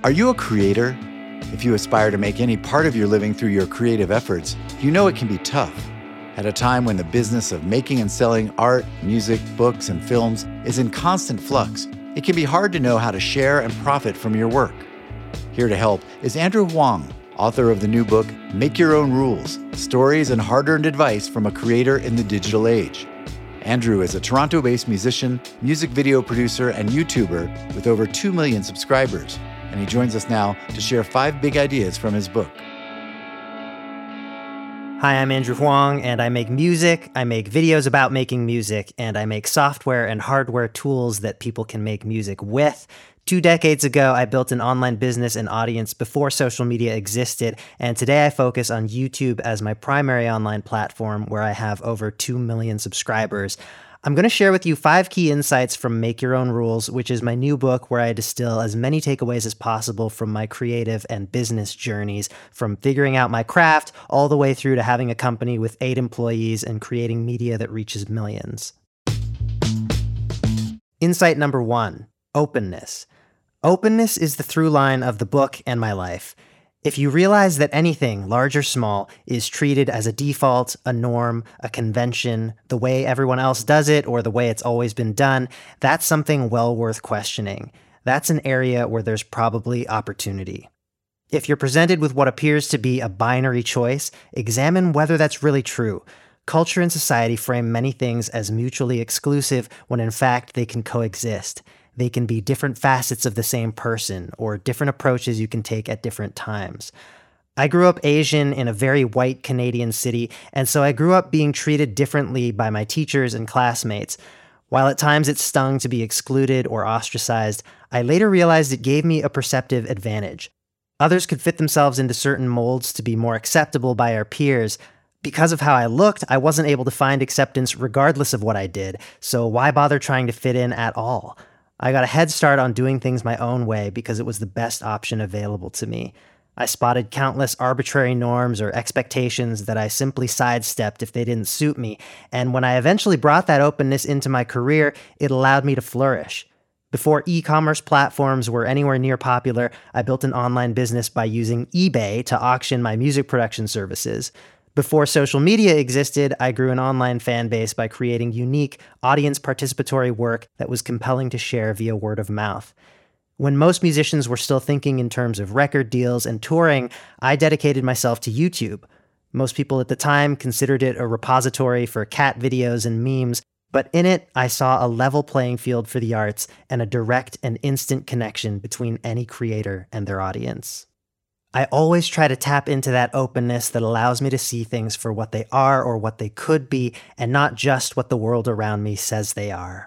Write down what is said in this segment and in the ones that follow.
Are you a creator? If you aspire to make any part of your living through your creative efforts, you know it can be tough. At a time when the business of making and selling art, music, books, and films is in constant flux, it can be hard to know how to share and profit from your work. Here to help is Andrew Huang, author of the new book, Make Your Own Rules: Stories and Hard-Earned Advice from a Creator in the Digital Age. Andrew is a Toronto-based musician, music video producer, and YouTuber with over 2 million subscribers, and he joins us now to share 5 big ideas from his book. Hi, I'm Andrew Huang, and I make music, I make videos about making music, and I make software and hardware tools that people can make music with. 2 decades ago, I built an online business and audience before social media existed, and today I focus on YouTube as my primary online platform where I have over 2 million subscribers. I'm going to share with you 5 key insights from Make Your Own Rules, which is my new book where I distill as many takeaways as possible from my creative and business journeys, from figuring out my craft all the way through to having a company with 8 employees and creating media that reaches millions. Insight number 1, openness. Openness is the through line of the book and my life. If you realize that anything, large or small, is treated as a default, a norm, a convention, the way everyone else does it, or the way it's always been done, that's something well worth questioning. That's an area where there's probably opportunity. If you're presented with what appears to be a binary choice, examine whether that's really true. Culture and society frame many things as mutually exclusive when in fact they can coexist. They can be different facets of the same person, or different approaches you can take at different times. I grew up Asian in a very white Canadian city, and so I grew up being treated differently by my teachers and classmates. While at times it stung to be excluded or ostracized, I later realized it gave me a perceptive advantage. Others could fit themselves into certain molds to be more acceptable by our peers. Because of how I looked, I wasn't able to find acceptance regardless of what I did, so why bother trying to fit in at all? I got a head start on doing things my own way because it was the best option available to me. I spotted countless arbitrary norms or expectations that I simply sidestepped if they didn't suit me, and when I eventually brought that openness into my career, it allowed me to flourish. Before e-commerce platforms were anywhere near popular, I built an online business by using eBay to auction my music production services. Before social media existed, I grew an online fan base by creating unique, audience participatory work that was compelling to share via word of mouth. When most musicians were still thinking in terms of record deals and touring, I dedicated myself to YouTube. Most people at the time considered it a repository for cat videos and memes, but in it, I saw a level playing field for the arts and a direct and instant connection between any creator and their audience. I always try to tap into that openness that allows me to see things for what they are or what they could be, and not just what the world around me says they are.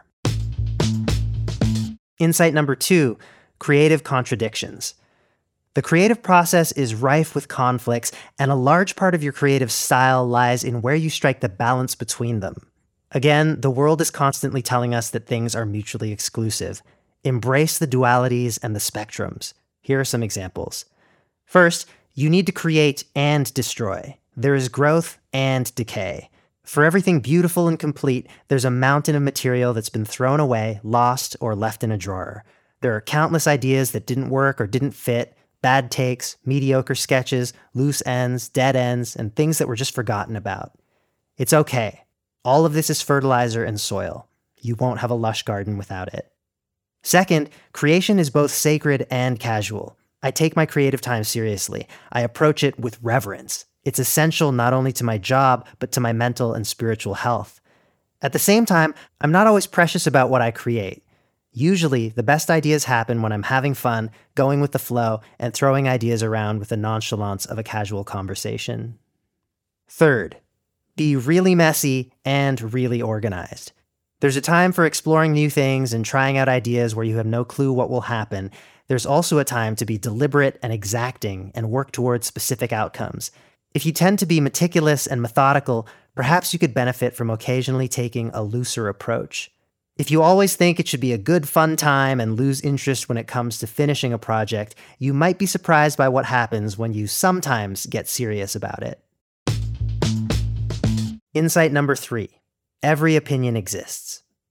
Insight number 2, creative contradictions. The creative process is rife with conflicts, and a large part of your creative style lies in where you strike the balance between them. Again, the world is constantly telling us that things are mutually exclusive. Embrace the dualities and the spectrums. Here are some examples. First, you need to create and destroy. There is growth and decay. For everything beautiful and complete, there's a mountain of material that's been thrown away, lost, or left in a drawer. There are countless ideas that didn't work or didn't fit, bad takes, mediocre sketches, loose ends, dead ends, and things that were just forgotten about. It's okay. All of this is fertilizer and soil. You won't have a lush garden without it. Second, creation is both sacred and casual. I take my creative time seriously. I approach it with reverence. It's essential not only to my job, but to my mental and spiritual health. At the same time, I'm not always precious about what I create. Usually, the best ideas happen when I'm having fun, going with the flow, and throwing ideas around with the nonchalance of a casual conversation. Third, be really messy and really organized. There's a time for exploring new things and trying out ideas where you have no clue what will happen. There's also a time to be deliberate and exacting and work towards specific outcomes. If you tend to be meticulous and methodical, perhaps you could benefit from occasionally taking a looser approach. If you always think it should be a good fun time and lose interest when it comes to finishing a project, you might be surprised by what happens when you sometimes get serious about it. Insight number 3. Every opinion exists.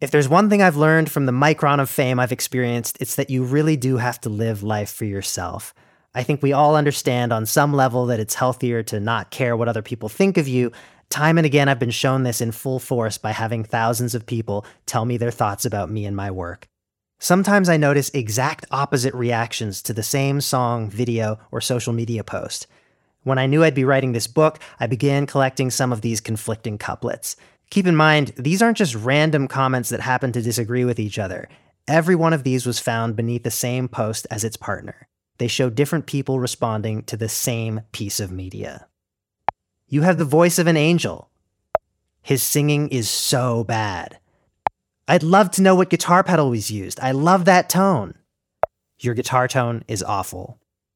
If there's one thing I've learned from the micron of fame I've experienced, it's that you really do have to live life for yourself. I think we all understand on some level that it's healthier to not care what other people think of you. Time and again, I've been shown this in full force by having thousands of people tell me their thoughts about me and my work. Sometimes I notice exact opposite reactions to the same song, video, or social media post. When I knew I'd be writing this book, I began collecting some of these conflicting couplets. Keep in mind, these aren't just random comments that happen to disagree with each other. Every one of these was found beneath the same post as its partner. They show different people responding to the same piece of media. You have the voice of an angel. His singing is so bad. I'd love to know what guitar pedal was used. I love that tone. Your guitar tone is awful.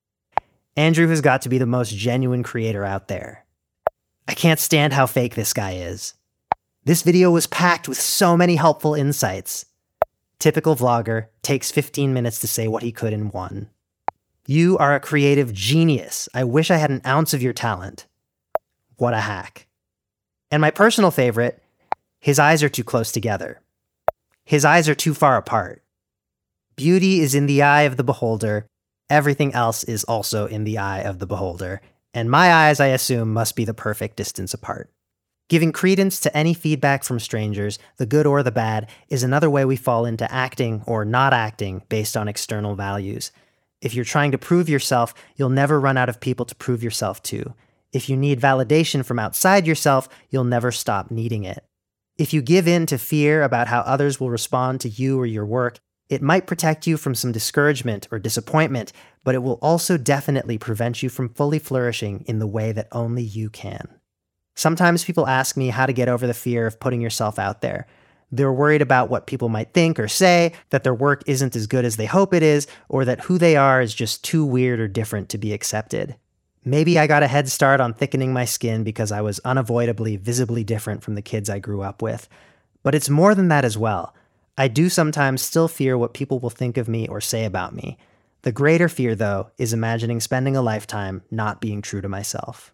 Andrew has got to be the most genuine creator out there. I can't stand how fake this guy is. This video was packed with so many helpful insights. Typical vlogger, takes 15 minutes to say what he could in one. You are a creative genius. I wish I had an ounce of your talent. What a hack. And my personal favorite, his eyes are too close together. His eyes are too far apart. Beauty is in the eye of the beholder. Everything else is also in the eye of the beholder. And my eyes, I assume, must be the perfect distance apart. Giving credence to any feedback from strangers, the good or the bad, is another way we fall into acting or not acting based on external values. If you're trying to prove yourself, you'll never run out of people to prove yourself to. If you need validation from outside yourself, you'll never stop needing it. If you give in to fear about how others will respond to you or your work, it might protect you from some discouragement or disappointment, but it will also definitely prevent you from fully flourishing in the way that only you can. Sometimes people ask me how to get over the fear of putting yourself out there. They're worried about what people might think or say, that their work isn't as good as they hope it is, or that who they are is just too weird or different to be accepted. Maybe I got a head start on thickening my skin because I was unavoidably, visibly different from the kids I grew up with. But it's more than that as well. I do sometimes still fear what people will think of me or say about me. The greater fear, though, is imagining spending a lifetime not being true to myself.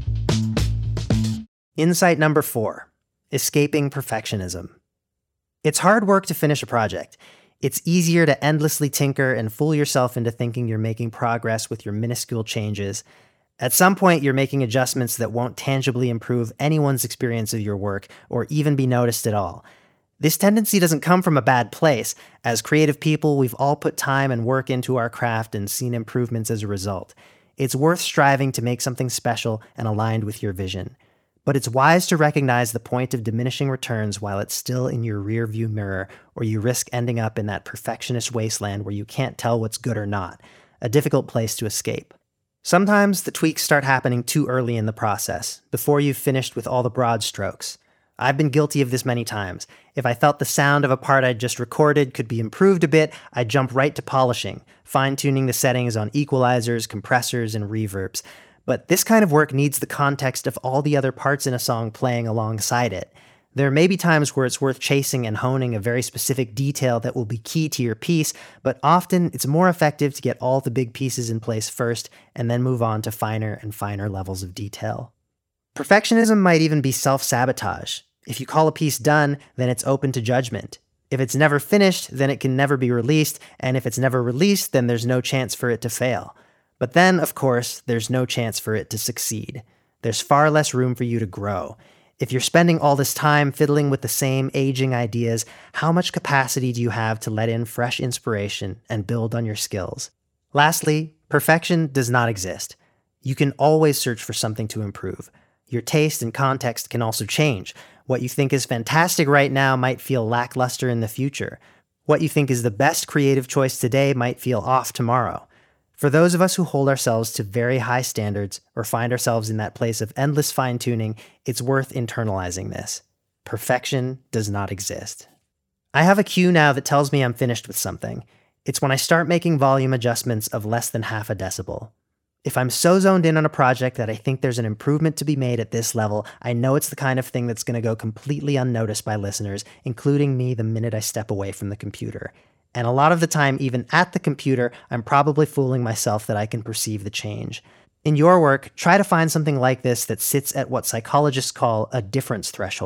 Insight number 4, escaping perfectionism. It's hard work to finish a project. It's easier to endlessly tinker and fool yourself into thinking you're making progress with your minuscule changes. At some point, you're making adjustments that won't tangibly improve anyone's experience of your work or even be noticed at all. This tendency doesn't come from a bad place. As creative people, we've all put time and work into our craft and seen improvements as a result. It's worth striving to make something special and aligned with your vision. But it's wise to recognize the point of diminishing returns while it's still in your rearview mirror, or you risk ending up in that perfectionist wasteland where you can't tell what's good or not, a difficult place to escape. Sometimes the tweaks start happening too early in the process, before you've finished with all the broad strokes. I've been guilty of this many times. If I felt the sound of a part I'd just recorded could be improved a bit, I'd jump right to polishing, fine-tuning the settings on equalizers, compressors, and reverbs. But this kind of work needs the context of all the other parts in a song playing alongside it. There may be times where it's worth chasing and honing a very specific detail that will be key to your piece, but often it's more effective to get all the big pieces in place first and then move on to finer and finer levels of detail. Perfectionism might even be self-sabotage. If you call a piece done, then it's open to judgment. If it's never finished, then it can never be released, and if it's never released, then there's no chance for it to fail. But then, of course, there's no chance for it to succeed. There's far less room for you to grow. If you're spending all this time fiddling with the same aging ideas, how much capacity do you have to let in fresh inspiration and build on your skills? Lastly, perfection does not exist. You can always search for something to improve. Your taste and context can also change. What you think is fantastic right now might feel lackluster in the future. What you think is the best creative choice today might feel off tomorrow. For those of us who hold ourselves to very high standards or find ourselves in that place of endless fine-tuning, it's worth internalizing this. Perfection does not exist. I have a cue now that tells me I'm finished with something. It's when I start making volume adjustments of less than half a decibel. If I'm so zoned in on a project that I think there's an improvement to be made at this level, I know it's the kind of thing that's going to go completely unnoticed by listeners, including me the minute I step away from the computer. And a lot of the time, even at the computer, I'm probably fooling myself that I can perceive the change. In your work, try to find something like this that sits at what psychologists call a difference threshold.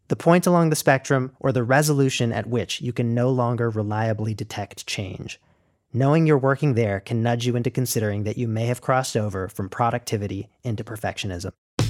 the point along the spectrum, or the resolution at which you can no longer reliably detect change. Knowing you're working there can nudge you into considering that you may have crossed over from productivity into perfectionism.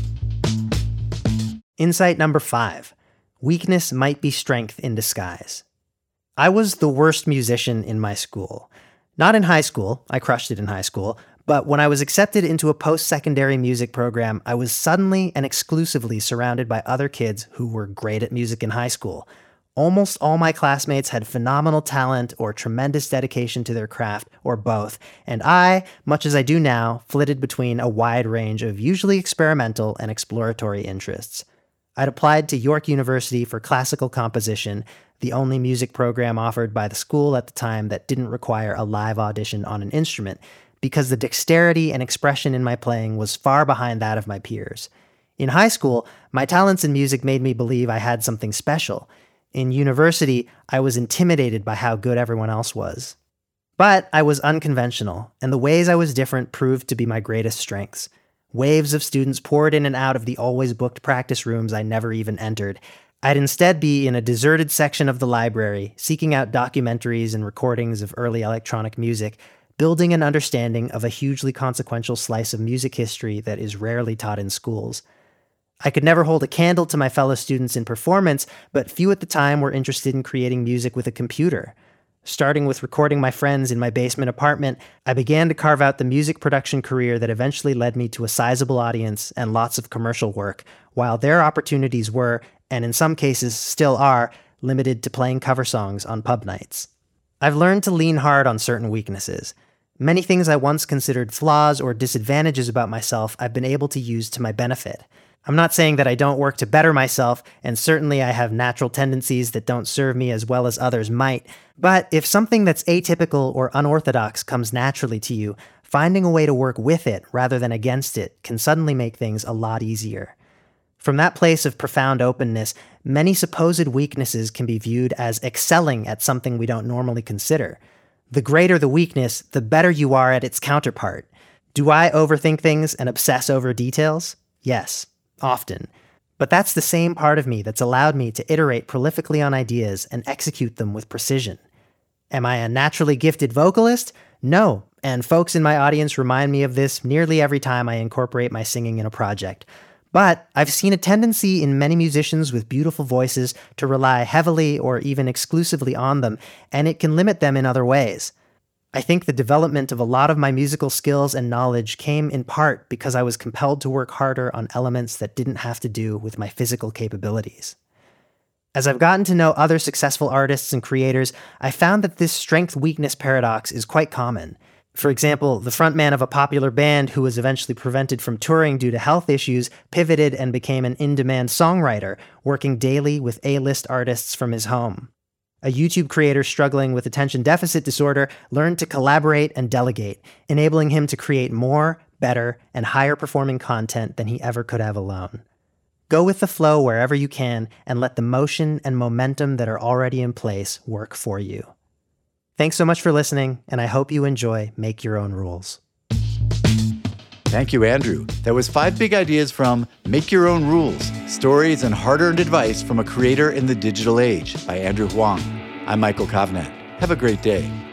Insight number 5. Weakness might be strength in disguise. I was the worst musician in my school. Not in high school, I crushed it in high school, but when I was accepted into a post-secondary music program, I was suddenly and exclusively surrounded by other kids who were great at music in high school. Almost all my classmates had phenomenal talent or tremendous dedication to their craft, or both, and I, much as I do now, flitted between a wide range of usually experimental and exploratory interests. I'd applied to York University for classical composition, the only music program offered by the school at the time that didn't require a live audition on an instrument, because the dexterity and expression in my playing was far behind that of my peers. In high school, my talents in music made me believe I had something special. In university, I was intimidated by how good everyone else was. But I was unconventional, and the ways I was different proved to be my greatest strengths. Waves of students poured in and out of the always booked practice rooms I never even entered. I'd instead be in a deserted section of the library, seeking out documentaries and recordings of early electronic music, building an understanding of a hugely consequential slice of music history that is rarely taught in schools. I could never hold a candle to my fellow students in performance, but few at the time were interested in creating music with a computer. Starting with recording my friends in my basement apartment, I began to carve out the music production career that eventually led me to a sizable audience and lots of commercial work, while their opportunities were, and in some cases still are, limited to playing cover songs on pub nights. I've learned to lean hard on certain weaknesses. Many things I once considered flaws or disadvantages about myself I've been able to use to my benefit. I'm not saying that I don't work to better myself, and certainly I have natural tendencies that don't serve me as well as others might, but if something that's atypical or unorthodox comes naturally to you, finding a way to work with it rather than against it can suddenly make things a lot easier. From that place of profound openness, many supposed weaknesses can be viewed as excelling at something we don't normally consider. The greater the weakness, the better you are at its counterpart. Do I overthink things and obsess over details? Yes, often. But that's the same part of me that's allowed me to iterate prolifically on ideas and execute them with precision. Am I a naturally gifted vocalist? No, and folks in my audience remind me of this nearly every time I incorporate my singing in a project. But I've seen a tendency in many musicians with beautiful voices to rely heavily or even exclusively on them, and it can limit them in other ways. I think the development of a lot of my musical skills and knowledge came in part because I was compelled to work harder on elements that didn't have to do with my physical capabilities. As I've gotten to know other successful artists and creators, I found that this strength-weakness paradox is quite common. For example, the frontman of a popular band who was eventually prevented from touring due to health issues pivoted and became an in-demand songwriter, working daily with A-list artists from his home. A YouTube creator struggling with attention deficit disorder learned to collaborate and delegate, enabling him to create more, better, and higher-performing content than he ever could have alone. Go with the flow wherever you can and let the motion and momentum that are already in place work for you. Thanks so much for listening, and I hope you enjoy Make Your Own Rules. Thank you, Andrew. That was 5 big ideas from Make Your Own Rules, Stories and Hard-Earned Advice from a Creator in the Digital Age by Andrew Huang. I'm Michael Kovnat. Have a great day.